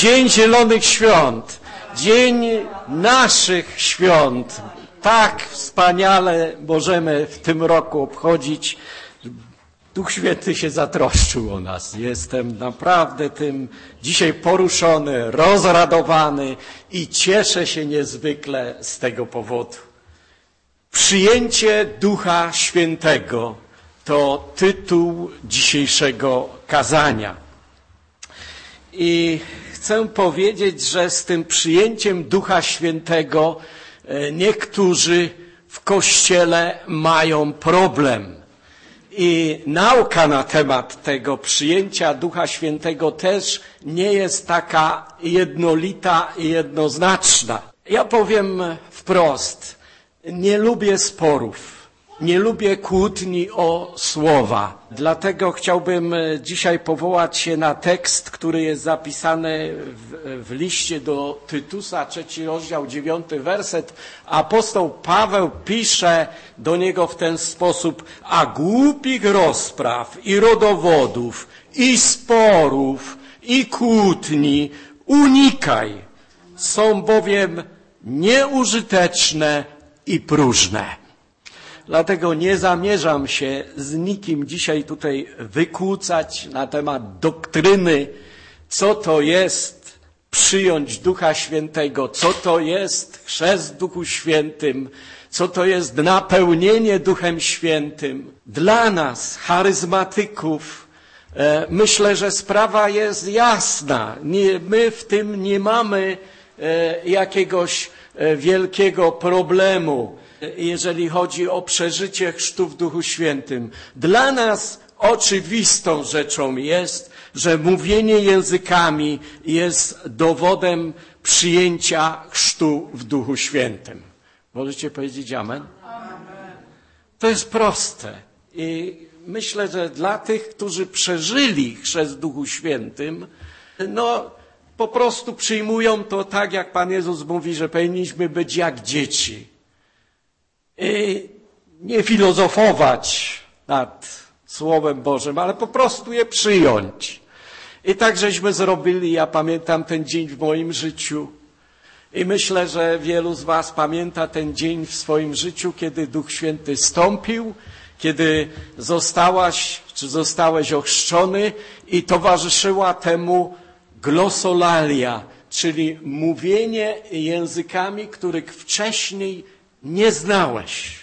Dzień Zielonych Świąt, dzień naszych świąt. Tak wspaniale możemy w tym roku obchodzić. Duch Święty się zatroszczył o nas. Jestem naprawdę tym dzisiaj poruszony, rozradowany i cieszę się niezwykle z tego powodu. Przyjęcie Ducha Świętego to tytuł dzisiejszego kazania. I chcę powiedzieć, że z tym przyjęciem Ducha Świętego niektórzy w Kościele mają problem. I nauka na temat tego przyjęcia Ducha Świętego też nie jest taka jednolita i jednoznaczna. Ja powiem wprost, nie lubię sporów, nie lubię kłótni o słowa. Dlatego chciałbym dzisiaj powołać się na tekst, który jest zapisany w liście do Tytusa, 3 rozdział, 9 werset. Apostoł Paweł pisze do niego w ten sposób: a głupich rozpraw i rodowodów, i sporów, i kłótni unikaj. Są bowiem nieużyteczne i próżne. Dlatego nie zamierzam się z nikim dzisiaj tutaj wykłócać na temat doktryny, co to jest przyjąć Ducha Świętego, co to jest chrzest w Duchu Świętym, co to jest napełnienie Duchem Świętym. Dla nas, charyzmatyków, myślę, że sprawa jest jasna. My w tym nie mamy jakiegoś wielkiego problemu, jeżeli chodzi o przeżycie chrztu w Duchu Świętym. Dla nas oczywistą rzeczą jest, że mówienie językami jest dowodem przyjęcia chrztu w Duchu Świętym. Możecie powiedzieć amen? Amen. To jest proste. I myślę, że dla tych, którzy przeżyli chrzest w Duchu Świętym, po prostu przyjmują to tak, jak Pan Jezus mówi, że powinniśmy być jak dzieci. I nie filozofować nad Słowem Bożym, ale po prostu je przyjąć. I tak żeśmy zrobili. Ja pamiętam ten dzień w moim życiu. I myślę, że wielu z was pamięta ten dzień w swoim życiu, kiedy Duch Święty stąpił, kiedy zostałeś ochrzczony i towarzyszyła temu glosolalia, czyli mówienie językami, których wcześniej nie znałeś.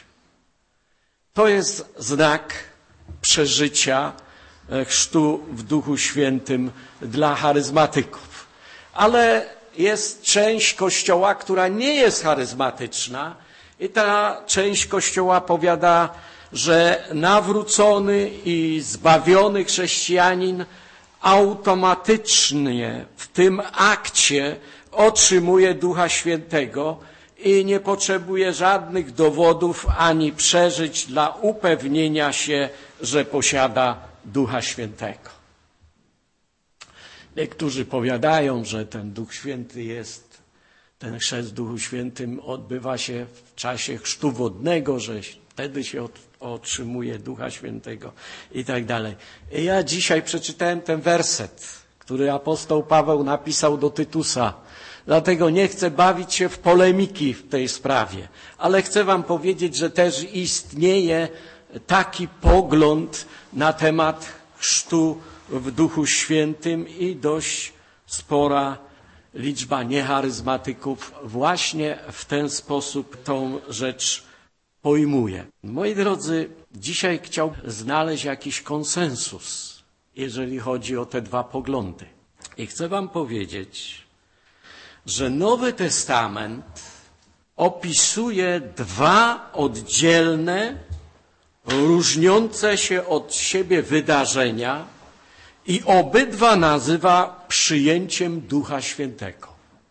To jest znak przeżycia chrztu w Duchu Świętym dla charyzmatyków. Ale jest część Kościoła, która nie jest charyzmatyczna i ta część Kościoła powiada, że nawrócony i zbawiony chrześcijanin automatycznie w tym akcie otrzymuje Ducha Świętego i nie potrzebuje żadnych dowodów ani przeżyć dla upewnienia się, że posiada Ducha Świętego. Niektórzy powiadają, że ten Duch Święty ten chrzest w Duchu Świętym odbywa się w czasie chrztu wodnego, że wtedy się otrzymuje Ducha Świętego i tak dalej. I ja dzisiaj przeczytałem ten werset, który apostoł Paweł napisał do Tytusa. Dlatego nie chcę bawić się w polemiki w tej sprawie, ale chcę wam powiedzieć, że też istnieje taki pogląd na temat chrztu w Duchu Świętym i dość spora liczba niecharyzmatyków właśnie w ten sposób tą rzecz pojmuje. Moi drodzy, dzisiaj chciałbym znaleźć jakiś konsensus, jeżeli chodzi o te dwa poglądy. I chcę wam powiedzieć, że Nowy Testament opisuje dwa oddzielne, różniące się od siebie wydarzenia i obydwa nazywa przyjęciem Ducha Świętego.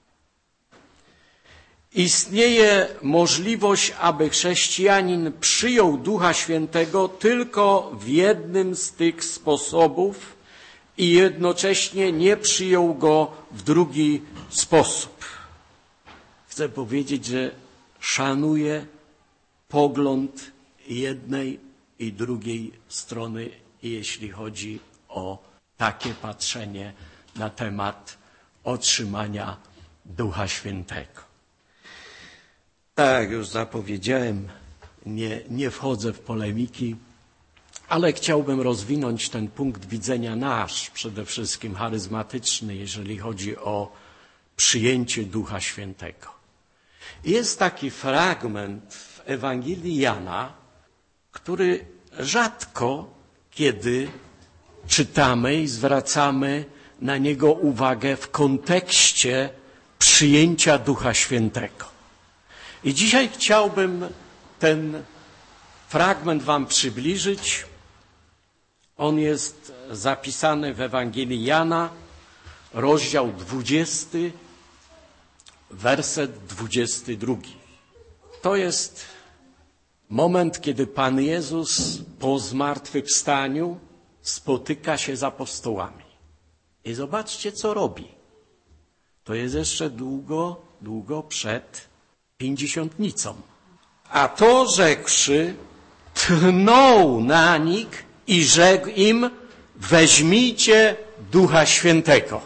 Istnieje możliwość, aby chrześcijanin przyjął Ducha Świętego tylko w jednym z tych sposobów i jednocześnie nie przyjął go w drugi sposób. Chcę powiedzieć, że szanuję pogląd jednej i drugiej strony, jeśli chodzi o takie patrzenie na temat otrzymania Ducha Świętego. Tak, już zapowiedziałem, nie wchodzę w polemiki, ale chciałbym rozwinąć ten punkt widzenia nasz, przede wszystkim charyzmatyczny, jeżeli chodzi o przyjęcie Ducha Świętego. Jest taki fragment w Ewangelii Jana, który rzadko kiedy czytamy i zwracamy na niego uwagę w kontekście przyjęcia Ducha Świętego. I dzisiaj chciałbym ten fragment wam przybliżyć. On jest zapisany w Ewangelii Jana, rozdział 20, werset 22. To jest moment, kiedy Pan Jezus po zmartwychwstaniu spotyka się z apostołami. I zobaczcie, co robi. To jest jeszcze długo przed pięćdziesiątnicą. A to rzekłszy, tchnął na nich i rzekł im, weźmijcie Ducha Świętego.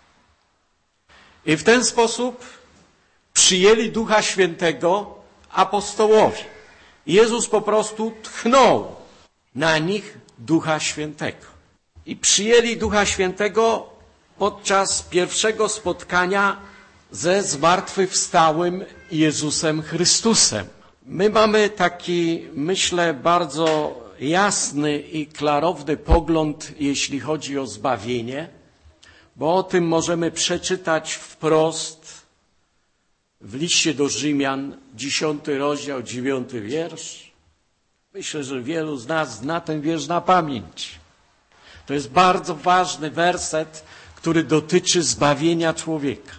I w ten sposób przyjęli Ducha Świętego apostołowie. Jezus po prostu tchnął na nich Ducha Świętego. I przyjęli Ducha Świętego podczas pierwszego spotkania ze zmartwychwstałym Jezusem Chrystusem. My mamy taki, myślę, bardzo jasny i klarowny pogląd, jeśli chodzi o zbawienie, bo o tym możemy przeczytać wprost w liście do Rzymian, 10 rozdział, 9 wiersz. Myślę, że wielu z nas zna ten wiersz na pamięć. To jest bardzo ważny werset, który dotyczy zbawienia człowieka.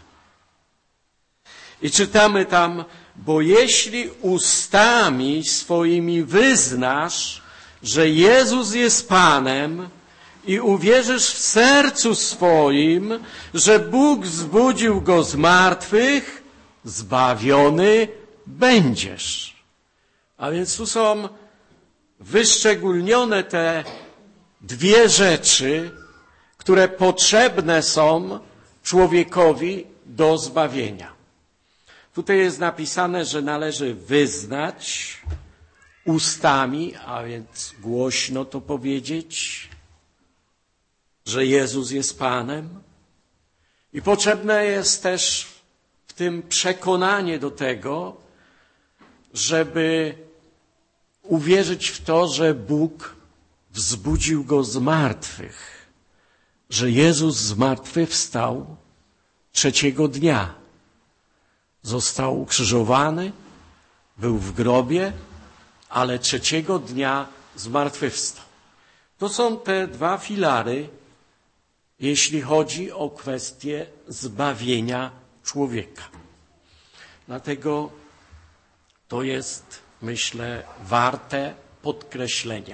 I czytamy tam, bo jeśli ustami swoimi wyznasz, że Jezus jest Panem i uwierzysz w sercu swoim, że Bóg wzbudził Go z martwych, zbawiony będziesz. A więc tu są wyszczególnione te dwie rzeczy, które potrzebne są człowiekowi do zbawienia. Tutaj jest napisane, że należy wyznać ustami, a więc głośno to powiedzieć, że Jezus jest Panem. I potrzebne jest też w tym przekonanie do tego, żeby uwierzyć w to, że Bóg wzbudził Go z martwych, że Jezus zmartwychwstał trzeciego dnia. Został ukrzyżowany, był w grobie, ale trzeciego dnia zmartwychwstał. To są te dwa filary, jeśli chodzi o kwestię zbawienia człowieka. Dlatego to jest, myślę, warte podkreślenia.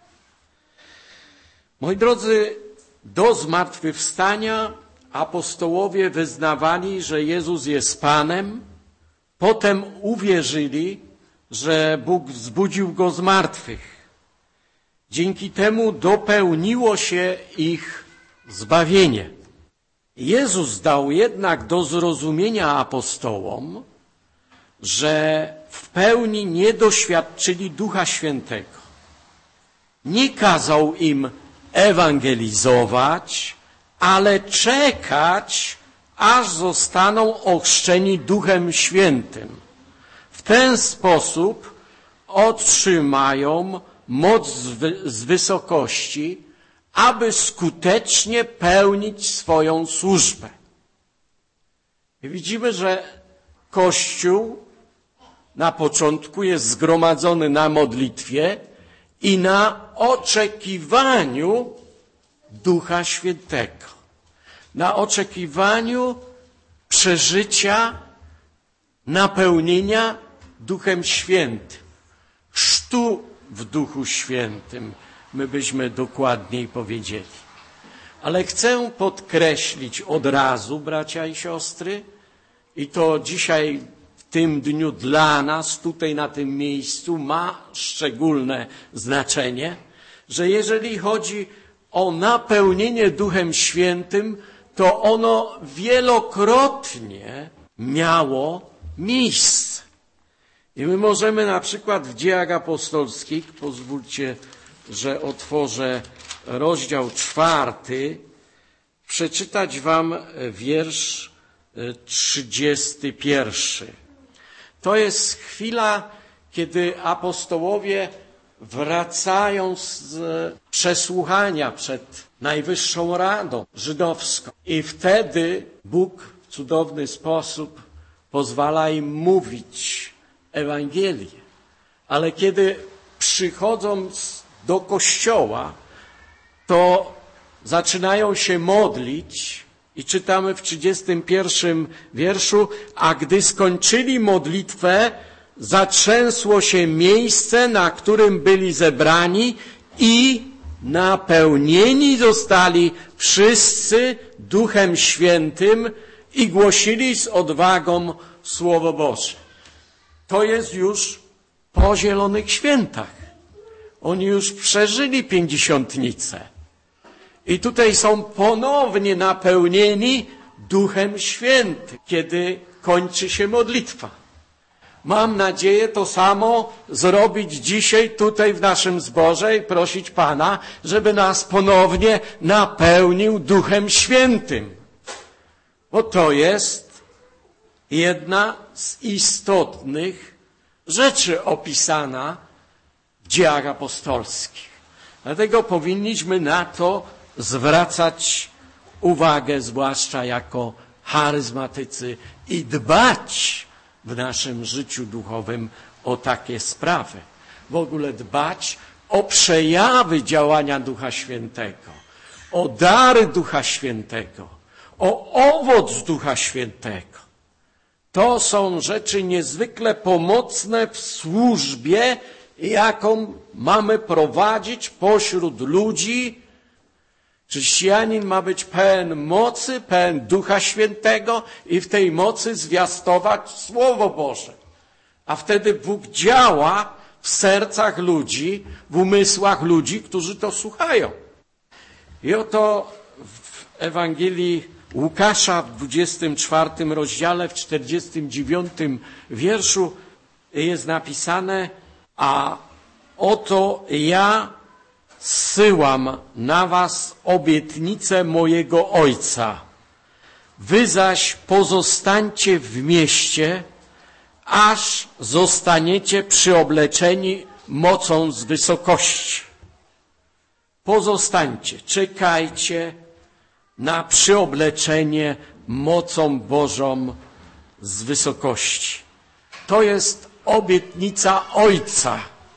Moi drodzy, do zmartwychwstania apostołowie wyznawali, że Jezus jest Panem, potem uwierzyli, że Bóg wzbudził Go z martwych. Dzięki temu dopełniło się ich zbawienie. Jezus dał jednak do zrozumienia apostołom, że w pełni nie doświadczyli Ducha Świętego. Nie kazał im ewangelizować, ale czekać, aż zostaną ochrzczeni Duchem Świętym. W ten sposób otrzymają moc z wysokości, aby skutecznie pełnić swoją służbę. I widzimy, że Kościół na początku jest zgromadzony na modlitwie i na oczekiwaniu Ducha Świętego. Na oczekiwaniu przeżycia, napełnienia Duchem Świętym. Chrztu w Duchu Świętym, my byśmy dokładniej powiedzieli. Ale chcę podkreślić od razu, bracia i siostry, i to dzisiaj w tym dniu dla nas, tutaj na tym miejscu, ma szczególne znaczenie, że jeżeli chodzi o napełnienie Duchem Świętym, to ono wielokrotnie miało miejsce. I my możemy na przykład w Dziejach Apostolskich, pozwólcie, że otworzę rozdział 4, przeczytać wam wiersz 31. To jest chwila, kiedy apostołowie wracają z przesłuchania przed Najwyższą Radą Żydowską. I wtedy Bóg w cudowny sposób pozwala im mówić Ewangelię. Ale kiedy przychodzą do kościoła, to zaczynają się modlić i czytamy w 31 wierszu, a gdy skończyli modlitwę, zatrzęsło się miejsce, na którym byli zebrani i napełnieni zostali wszyscy Duchem Świętym i głosili z odwagą Słowo Boże. To jest już po Zielonych Świętach. Oni już przeżyli pięćdziesiątnicę. I tutaj są ponownie napełnieni Duchem Świętym, kiedy kończy się modlitwa. Mam nadzieję to samo zrobić dzisiaj tutaj w naszym zborze i prosić Pana, żeby nas ponownie napełnił Duchem Świętym. Bo to jest jedna z istotnych rzeczy opisana w Dziejach Apostolskich. Dlatego powinniśmy na to zwracać uwagę, zwłaszcza jako charyzmatycy i dbać w naszym życiu duchowym o takie sprawy. W ogóle dbać o przejawy działania Ducha Świętego, o dary Ducha Świętego, o owoc Ducha Świętego. To są rzeczy niezwykle pomocne w służbie, jaką mamy prowadzić pośród ludzi. Chrześcijanin ma być pełen mocy, pełen Ducha Świętego i w tej mocy zwiastować Słowo Boże. A wtedy Bóg działa w sercach ludzi, w umysłach ludzi, którzy to słuchają. I oto w Ewangelii Łukasza w 24 rozdziale, w 49 wierszu jest napisane: a oto ja zsyłam na was obietnicę mojego Ojca. Wy zaś pozostańcie w mieście, aż zostaniecie przyobleczeni mocą z wysokości. Pozostańcie, czekajcie na przyobleczenie mocą Bożą z wysokości. To jest obietnica Ojca,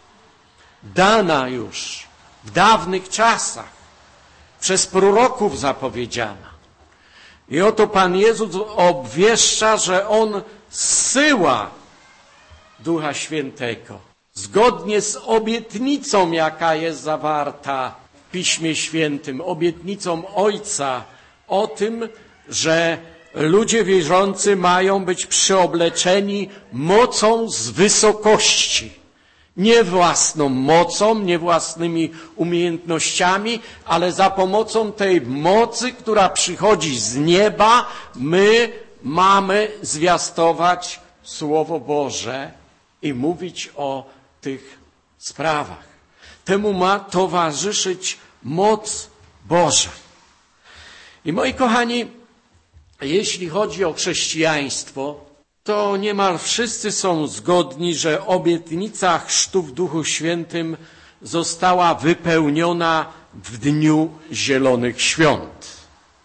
dana już w dawnych czasach, przez proroków zapowiedziana. I oto Pan Jezus obwieszcza, że On zsyła Ducha Świętego, zgodnie z obietnicą, jaka jest zawarta w Piśmie Świętym, obietnicą Ojca o tym, że ludzie wierzący mają być przyobleczeni mocą z wysokości. Nie własną mocą, nie własnymi umiejętnościami, ale za pomocą tej mocy, która przychodzi z nieba, my mamy zwiastować Słowo Boże i mówić o tych sprawach. Temu ma towarzyszyć moc Boża. I moi kochani, jeśli chodzi o chrześcijaństwo, to niemal wszyscy są zgodni, że obietnica chrztu w Duchu Świętym została wypełniona w dniu Zielonych Świąt.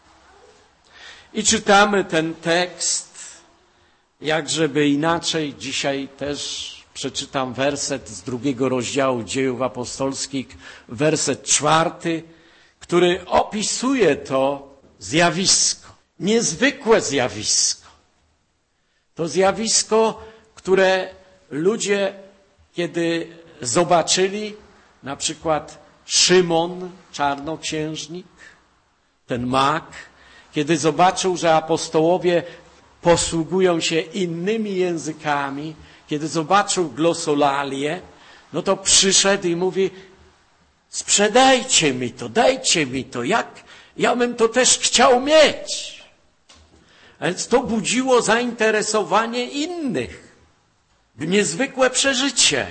I czytamy ten tekst, jakżeby inaczej. Dzisiaj też przeczytam werset z 2 rozdziału Dziejów Apostolskich, werset 4, który opisuje to zjawisko, niezwykłe zjawisko. To zjawisko, które ludzie, kiedy zobaczyli, na przykład Szymon, czarnoksiężnik, ten mag, kiedy zobaczył, że apostołowie posługują się innymi językami, kiedy zobaczył glosolalię, no to przyszedł i mówi: sprzedajcie mi to, dajcie mi to, Ja bym to też chciał mieć. A więc to budziło zainteresowanie innych. Niezwykłe przeżycie.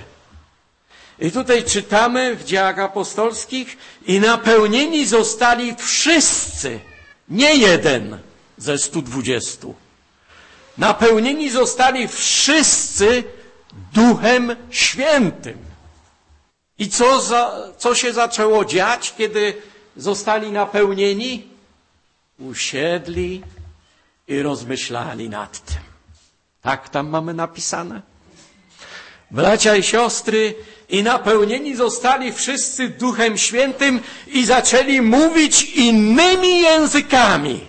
I tutaj czytamy w Dziejach Apostolskich: i napełnieni zostali wszyscy, nie jeden ze 120. Napełnieni zostali wszyscy Duchem Świętym. I co się zaczęło dziać, kiedy zostali napełnieni? Usiedli i rozmyślali nad tym. Tak tam mamy napisane. Bracia i siostry, i napełnieni zostali wszyscy Duchem Świętym i zaczęli mówić innymi językami.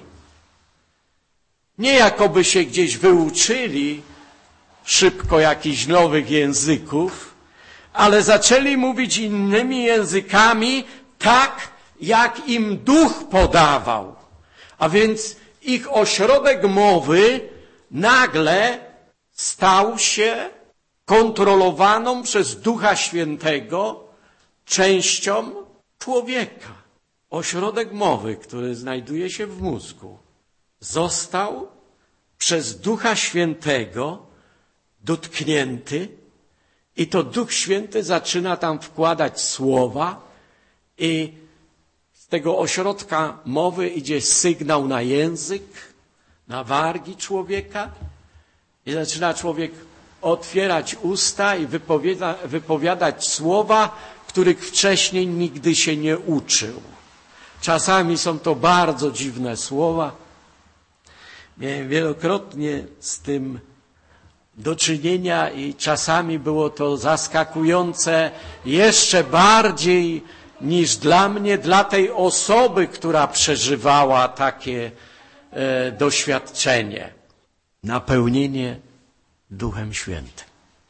Nie jakoby się gdzieś wyuczyli szybko jakichś nowych języków, ale zaczęli mówić innymi językami tak, jak im Duch podawał. A więc ich ośrodek mowy nagle stał się kontrolowaną przez Ducha Świętego częścią człowieka. Ośrodek mowy, który znajduje się w mózgu, został przez Ducha Świętego dotknięty i to Duch Święty zaczyna tam wkładać słowa i z tego ośrodka mowy idzie sygnał na język, na wargi człowieka i zaczyna człowiek otwierać usta i wypowiadać słowa, których wcześniej nigdy się nie uczył. Czasami są to bardzo dziwne słowa. Miałem wielokrotnie z tym do czynienia i czasami było to zaskakujące jeszcze bardziej niż dla mnie, dla tej osoby, która przeżywała takie doświadczenie. Napełnienie Duchem Świętym.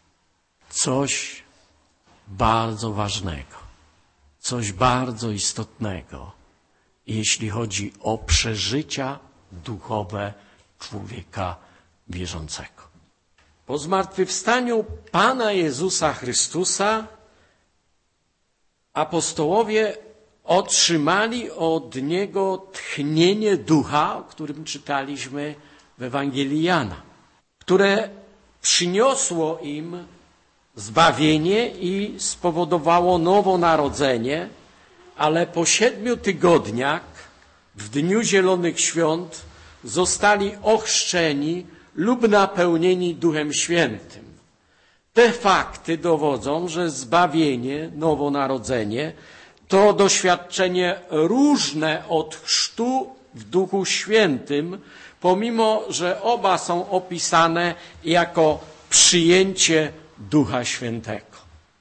Coś bardzo ważnego, coś bardzo istotnego, jeśli chodzi o przeżycia duchowe człowieka wierzącego. Po zmartwychwstaniu Pana Jezusa Chrystusa apostołowie otrzymali od Niego tchnienie ducha, o którym czytaliśmy w Ewangelii Jana, które przyniosło im zbawienie i spowodowało nowonarodzenie, ale po 7 tygodniach, w dniu Zielonych Świąt, zostali ochrzczeni lub napełnieni Duchem Świętym. Te fakty dowodzą, że zbawienie, nowonarodzenie to doświadczenie różne od chrztu w Duchu Świętym, pomimo że oba są opisane jako przyjęcie Ducha Świętego.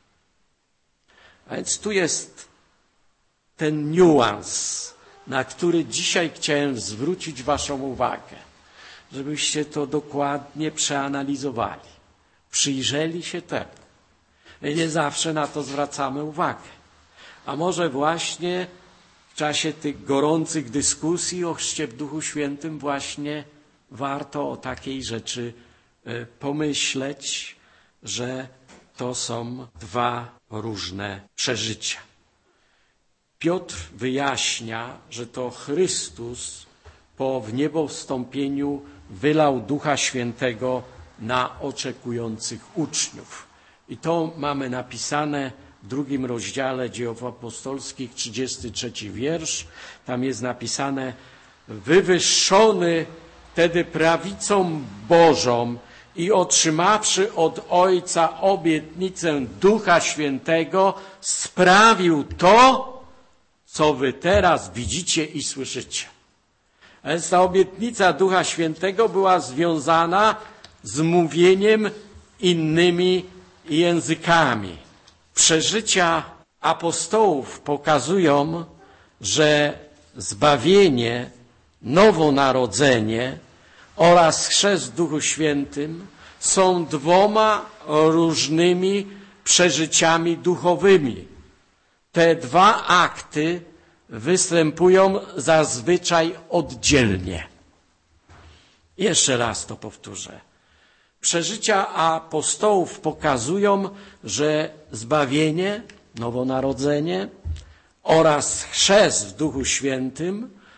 A więc tu jest ten niuans, na który dzisiaj chciałem zwrócić waszą uwagę, żebyście to dokładnie przeanalizowali, przyjrzeli się temu. My nie zawsze na to zwracamy uwagę. A może właśnie w czasie tych gorących dyskusji o chrzcie w Duchu Świętym właśnie warto o takiej rzeczy pomyśleć, że to są dwa różne przeżycia. Piotr wyjaśnia, że to Chrystus po wniebowstąpieniu wylał Ducha Świętego na oczekujących uczniów. I to mamy napisane w 2 rozdziale Dziejów Apostolskich, 33 wiersz. Tam jest napisane: wywyższony wtedy prawicą Bożą i otrzymawszy od Ojca obietnicę Ducha Świętego, sprawił to, co wy teraz widzicie i słyszycie. A więc ta obietnica Ducha Świętego była związana z mówieniem innymi językami. Przeżycia apostołów pokazują, że zbawienie, nowonarodzenie oraz chrzest w Duchu Świętym są dwoma różnymi przeżyciami duchowymi. Te dwa akty występują zazwyczaj oddzielnie. Jeszcze raz to powtórzę. Przeżycia apostołów pokazują, że zbawienie, nowonarodzenie oraz chrzest w Duchu Świętym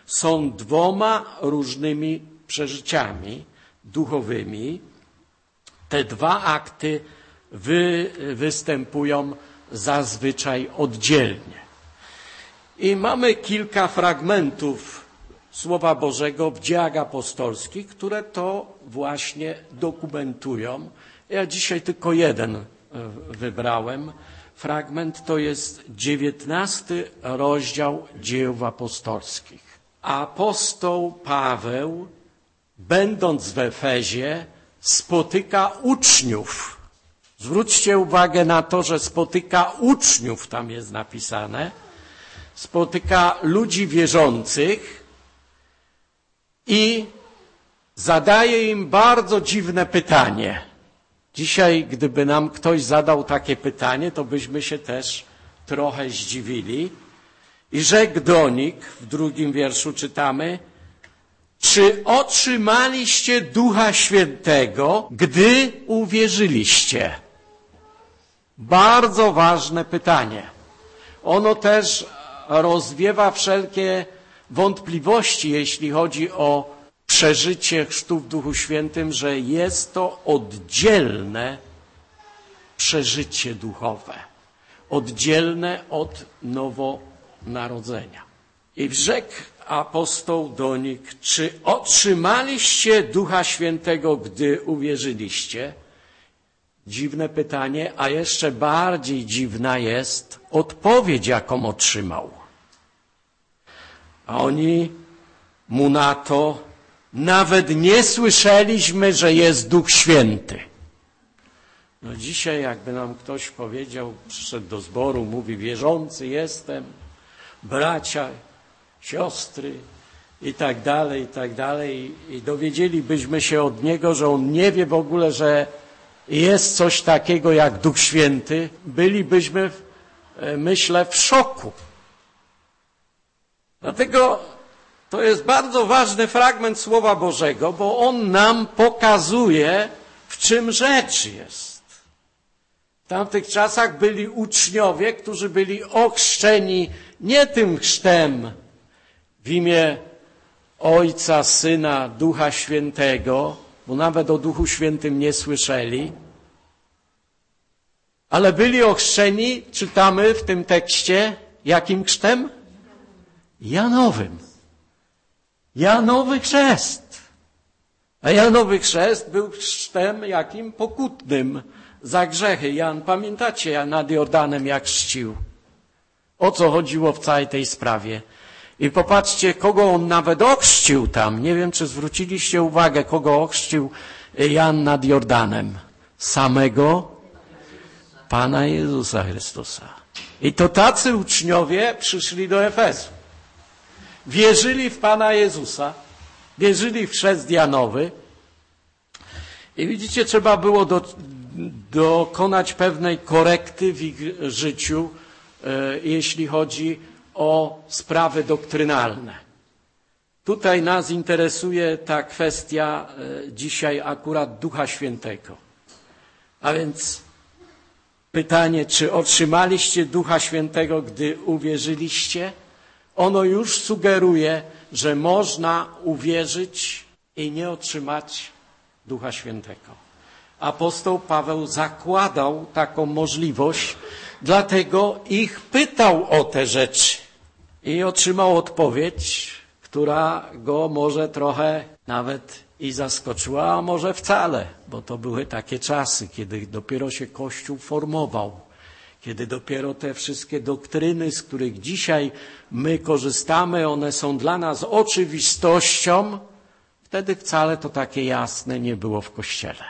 są dwoma różnymi przeżyciami duchowymi. Te dwa akty występują zazwyczaj oddzielnie. I mamy kilka fragmentów Słowa Bożego w Dziejach Apostolskich, które to właśnie dokumentują. Ja dzisiaj tylko jeden wybrałem. Fragment to jest 19 rozdział Dziejów Apostolskich. Apostoł Paweł, będąc w Efezie, spotyka uczniów. Zwróćcie uwagę na to, że spotyka uczniów, tam jest napisane. Spotyka ludzi wierzących i zadaje im bardzo dziwne pytanie. Dzisiaj, gdyby nam ktoś zadał takie pytanie, to byśmy się też trochę zdziwili. I rzekł do nich, w 2 wierszu czytamy, czy otrzymaliście Ducha Świętego, gdy uwierzyliście? Bardzo ważne pytanie. Ono też rozwiewa wszelkie wątpliwości, jeśli chodzi o przeżycie chrztu w Duchu Świętym, że jest to oddzielne przeżycie duchowe. Oddzielne od nowonarodzenia. I rzekł apostoł do nich, czy otrzymaliście Ducha Świętego, gdy uwierzyliście? Dziwne pytanie, a jeszcze bardziej dziwna jest odpowiedź, jaką otrzymał. A oni mu na to, nawet nie słyszeliśmy, że jest Duch Święty. No dzisiaj jakby nam ktoś powiedział, przyszedł do zboru, mówi, wierzący jestem, bracia, siostry i tak dalej, i dowiedzielibyśmy się od niego, że on nie wie w ogóle, że jest coś takiego jak Duch Święty, bylibyśmy, myślę, w szoku. Dlatego to jest bardzo ważny fragment Słowa Bożego, bo on nam pokazuje, w czym rzecz jest. W tamtych czasach byli uczniowie, którzy byli ochrzczeni nie tym chrztem w imię Ojca, Syna, Ducha Świętego, bo nawet o Duchu Świętym nie słyszeli, ale byli ochrzczeni, czytamy w tym tekście, jakim chrztem? Janowym. Janowy chrzest. A Janowy chrzest był chrztem jakim? Pokutnym za grzechy. Jan, pamiętacie nad Jordanem jak chrzcił? O co chodziło w całej tej sprawie? I popatrzcie, kogo on nawet ochrzcił tam. Nie wiem, czy zwróciliście uwagę, kogo ochrzcił Jan nad Jordanem. Samego Pana Jezusa Chrystusa. I to tacy uczniowie przyszli do Efezu. Wierzyli w Pana Jezusa, wierzyli w chrzest Janowy. I widzicie, trzeba było dokonać pewnej korekty w ich życiu, jeśli chodzi o sprawy doktrynalne. Tutaj nas interesuje ta kwestia dzisiaj akurat Ducha Świętego. A więc pytanie, czy otrzymaliście Ducha Świętego, gdy uwierzyliście? Ono już sugeruje, że można uwierzyć i nie otrzymać Ducha Świętego. Apostoł Paweł zakładał taką możliwość, dlatego ich pytał o te rzeczy i otrzymał odpowiedź, która go może trochę nawet i zaskoczyła, a może wcale, bo to były takie czasy, kiedy dopiero się Kościół formował, kiedy dopiero te wszystkie doktryny, z których dzisiaj my korzystamy, one są dla nas oczywistością, wtedy wcale to takie jasne nie było w Kościele.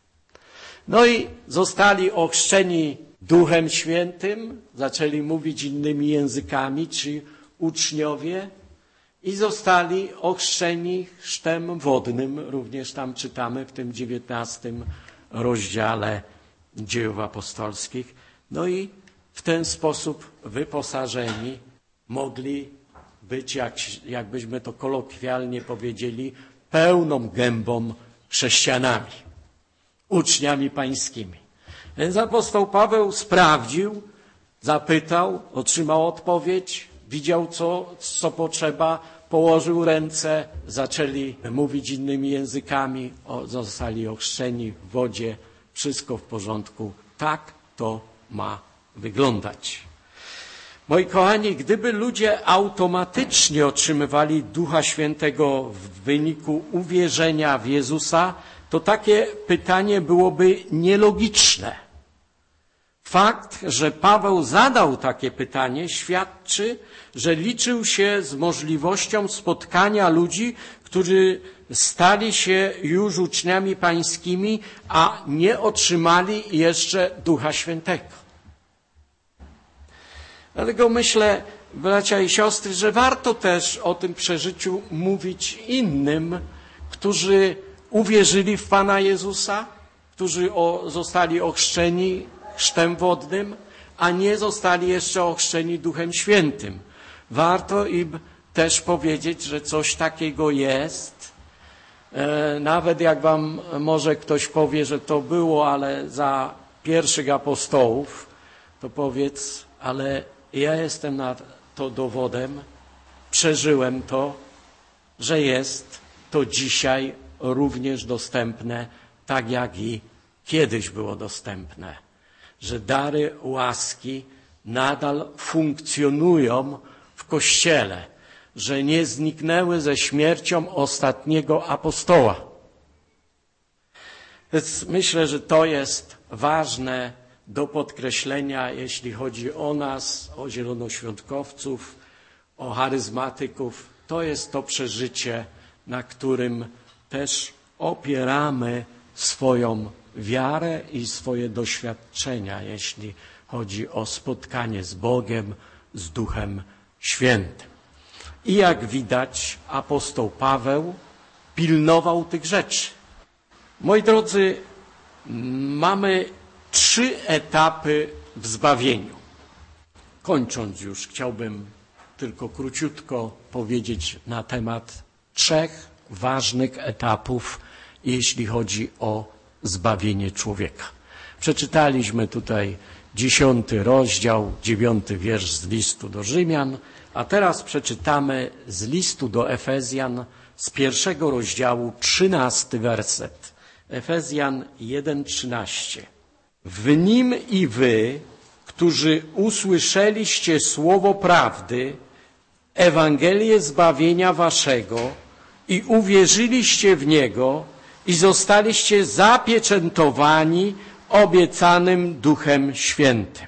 No i zostali ochrzczeni Duchem Świętym, zaczęli mówić innymi językami, ci uczniowie, i zostali ochrzczeni chrztem wodnym, również tam czytamy w tym 19 rozdziale Dziejów Apostolskich. No i w ten sposób wyposażeni mogli być, jakbyśmy to kolokwialnie powiedzieli, pełną gębą chrześcijanami, uczniami pańskimi. Więc apostoł Paweł sprawdził, zapytał, otrzymał odpowiedź, widział co potrzeba, położył ręce, zaczęli mówić innymi językami, zostali ochrzczeni w wodzie, wszystko w porządku. Tak to ma wyglądać. Moi kochani, gdyby ludzie automatycznie otrzymywali Ducha Świętego w wyniku uwierzenia w Jezusa, to takie pytanie byłoby nielogiczne. Fakt, że Paweł zadał takie pytanie, świadczy, że liczył się z możliwością spotkania ludzi, którzy stali się już uczniami pańskimi, a nie otrzymali jeszcze Ducha Świętego. Dlatego myślę, bracia i siostry, że warto też o tym przeżyciu mówić innym, którzy uwierzyli w Pana Jezusa, którzy zostali ochrzczeni chrztem wodnym, a nie zostali jeszcze ochrzczeni Duchem Świętym. Warto im też powiedzieć, że coś takiego jest. Nawet jak wam może ktoś powie, że to było, ale za pierwszych apostołów, to powiedz, ale ja jestem na to dowodem, przeżyłem to, że jest to dzisiaj również dostępne, tak jak i kiedyś było dostępne. Że dary łaski nadal funkcjonują w Kościele, że nie zniknęły ze śmiercią ostatniego apostoła. Więc myślę, że to jest ważne do podkreślenia, jeśli chodzi o nas, o zielonoświątkowców, o charyzmatyków. To jest to przeżycie, na którym też opieramy swoją wiarę i swoje doświadczenia, jeśli chodzi o spotkanie z Bogiem, z Duchem Świętym. I jak widać, apostoł Paweł pilnował tych rzeczy. Moi drodzy, mamy 3 etapy w zbawieniu. Kończąc już, chciałbym tylko króciutko powiedzieć na temat 3 ważnych etapów, jeśli chodzi o zbawienie człowieka. Przeczytaliśmy tutaj 10 rozdział, 9 wiersz z listu do Rzymian, a teraz przeczytamy z listu do Efezjan z 1 rozdziału 13 werset. Efezjan 1:13. W nim i wy, którzy usłyszeliście słowo prawdy, Ewangelię zbawienia waszego i uwierzyliście w niego i zostaliście zapieczętowani obiecanym Duchem Świętym.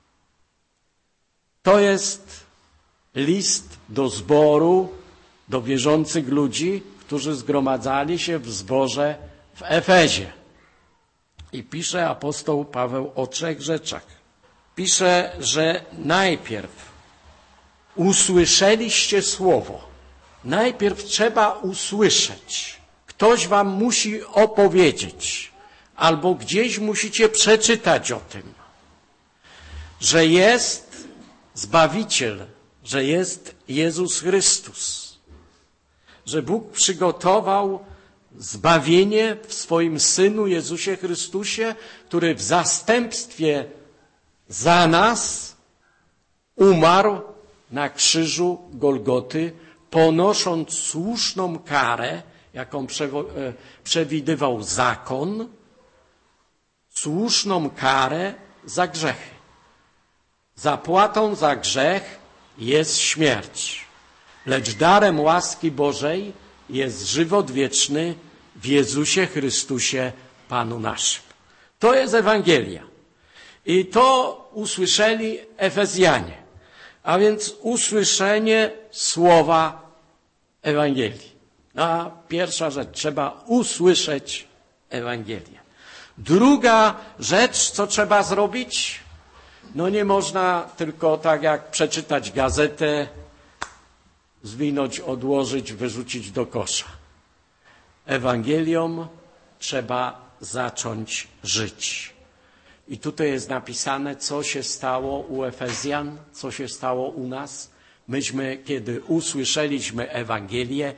To jest list do zboru, do wierzących ludzi, którzy zgromadzali się w zborze w Efezie. I pisze apostoł Paweł o 3 rzeczach. Pisze, że najpierw usłyszeliście słowo. Najpierw trzeba usłyszeć. Ktoś wam musi opowiedzieć, albo gdzieś musicie przeczytać o tym, że jest Zbawiciel, że jest Jezus Chrystus, że Bóg przygotował zbawienie w swoim Synu Jezusie Chrystusie, który w zastępstwie za nas umarł na krzyżu Golgoty, ponosząc słuszną karę, jaką przewidywał zakon, słuszną karę za grzechy. Zapłatą za grzech jest śmierć, lecz darem łaski Bożej jest żywot wieczny w Jezusie Chrystusie, Panu naszym. To jest Ewangelia. I to usłyszeli Efezjanie, a więc usłyszenie słowa Ewangelii. A pierwsza rzecz, trzeba usłyszeć Ewangelię. Druga rzecz, co trzeba zrobić? No nie można tylko tak jak przeczytać gazetę, zwinąć, odłożyć, wyrzucić do kosza. Ewangelią trzeba zacząć żyć. I tutaj jest napisane, co się stało u Efezjan, co się stało u nas. Myśmy, kiedy usłyszeliśmy Ewangelię,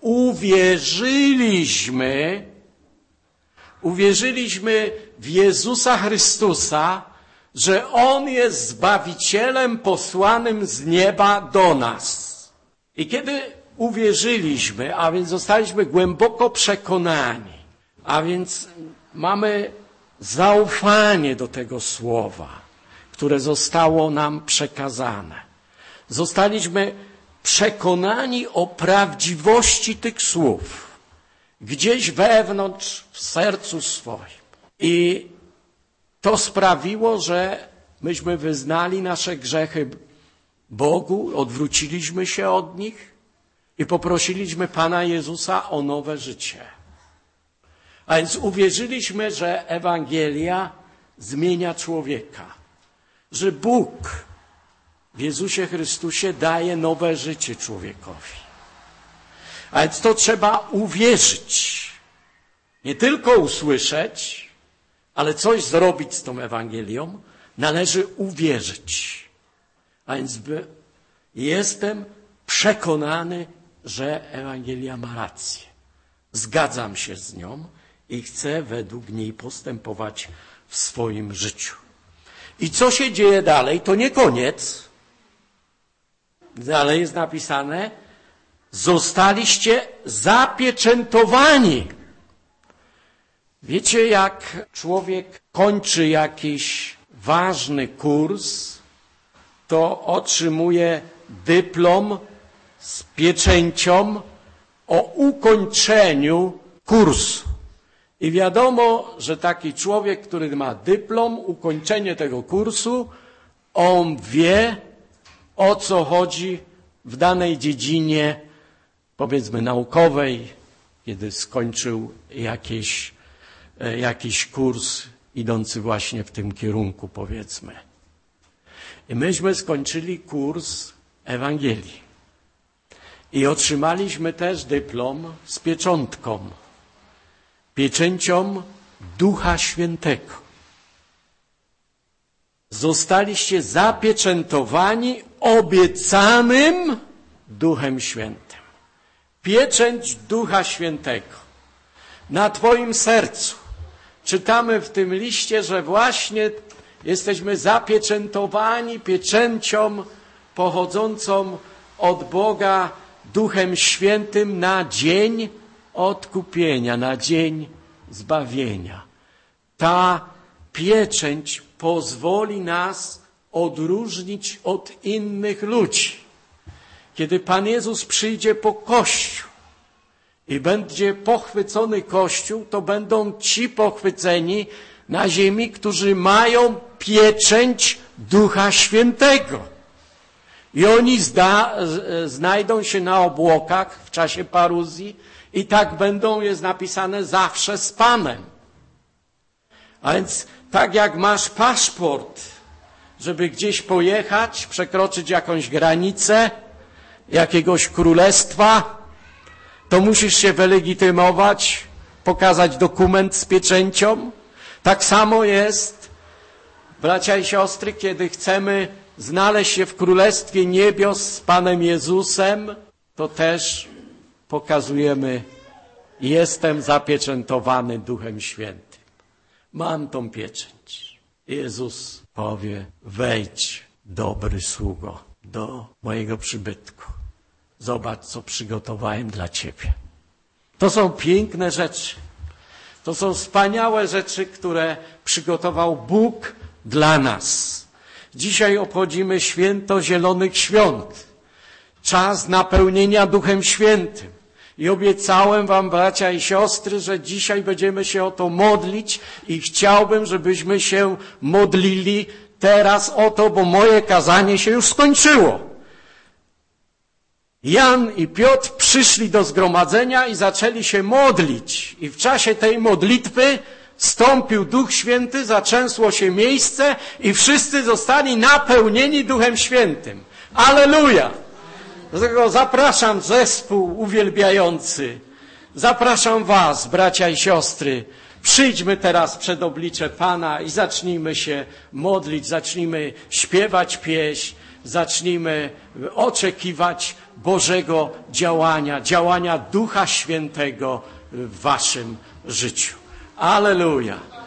uwierzyliśmy w Jezusa Chrystusa, że On jest Zbawicielem posłanym z nieba do nas. I kiedy uwierzyliśmy, a więc zostaliśmy głęboko przekonani, a więc mamy zaufanie do tego słowa, które zostało nam przekazane. Zostaliśmy przekonani o prawdziwości tych słów gdzieś wewnątrz, w sercu swoim. I to sprawiło, że myśmy wyznali nasze grzechy Bogu, odwróciliśmy się od nich i poprosiliśmy Pana Jezusa o nowe życie. A więc uwierzyliśmy, że Ewangelia zmienia człowieka, że Bóg w Jezusie Chrystusie daje nowe życie człowiekowi. A więc to trzeba uwierzyć. Nie tylko usłyszeć, ale coś zrobić z tą Ewangelią. Należy uwierzyć. A więc jestem przekonany, że Ewangelia ma rację. Zgadzam się z nią i chcę według niej postępować w swoim życiu. I co się dzieje dalej? To nie koniec. Dalej jest napisane, zostaliście zapieczętowani. Wiecie, jak człowiek kończy jakiś ważny kurs, to otrzymuje dyplom z pieczęcią o ukończeniu kursu. I wiadomo, że taki człowiek, który ma dyplom, ukończenie tego kursu, on wie, o co chodzi w danej dziedzinie, powiedzmy naukowej, kiedy skończył jakiś kurs idący właśnie w tym kierunku, powiedzmy. I myśmy skończyli kurs Ewangelii. I otrzymaliśmy też dyplom z pieczątką. Pieczęcią Ducha Świętego. Zostaliście zapieczętowani obiecanym Duchem Świętym. Pieczęć Ducha Świętego na Twoim sercu. Czytamy w tym liście, że właśnie jesteśmy zapieczętowani pieczęcią pochodzącą od Boga Duchem Świętym na dzień odkupienia, na dzień zbawienia. Ta pieczęć pozwoli nas odróżnić od innych ludzi. Kiedy Pan Jezus przyjdzie po Kościół i będzie pochwycony Kościół, to będą ci pochwyceni na ziemi, którzy mają pieczęć Ducha Świętego. I oni znajdą się na obłokach w czasie paruzji i tak będą, jest napisane, zawsze z Panem. A więc tak jak masz paszport, żeby gdzieś pojechać, przekroczyć jakąś granicę jakiegoś królestwa, to musisz się wylegitymować, pokazać dokument z pieczęcią. Tak samo jest, bracia i siostry, kiedy chcemy znaleźć się w Królestwie Niebios z Panem Jezusem, to też pokazujemy, jestem zapieczętowany Duchem Świętym. Mam tą pieczęć. Jezus powie, wejdź, dobry sługo, do mojego przybytku. Zobacz, co przygotowałem dla Ciebie. To są piękne rzeczy. To są wspaniałe rzeczy, które przygotował Bóg dla nas. Dzisiaj obchodzimy święto Zielonych Świąt. Czas napełnienia Duchem Świętym. I obiecałem wam, bracia i siostry, że dzisiaj będziemy się o to modlić i chciałbym, żebyśmy się modlili teraz o to, bo moje kazanie się już skończyło. Jan i Piotr przyszli do zgromadzenia i zaczęli się modlić. I w czasie tej modlitwy stąpił Duch Święty, zatrzęsło się miejsce i wszyscy zostali napełnieni Duchem Świętym. Alleluja! Dlatego zapraszam zespół uwielbiający. Zapraszam was, bracia i siostry. Przyjdźmy teraz przed oblicze Pana i zacznijmy się modlić, zacznijmy śpiewać pieśń, zacznijmy oczekiwać Bożego działania Ducha Świętego w waszym życiu. Alleluja!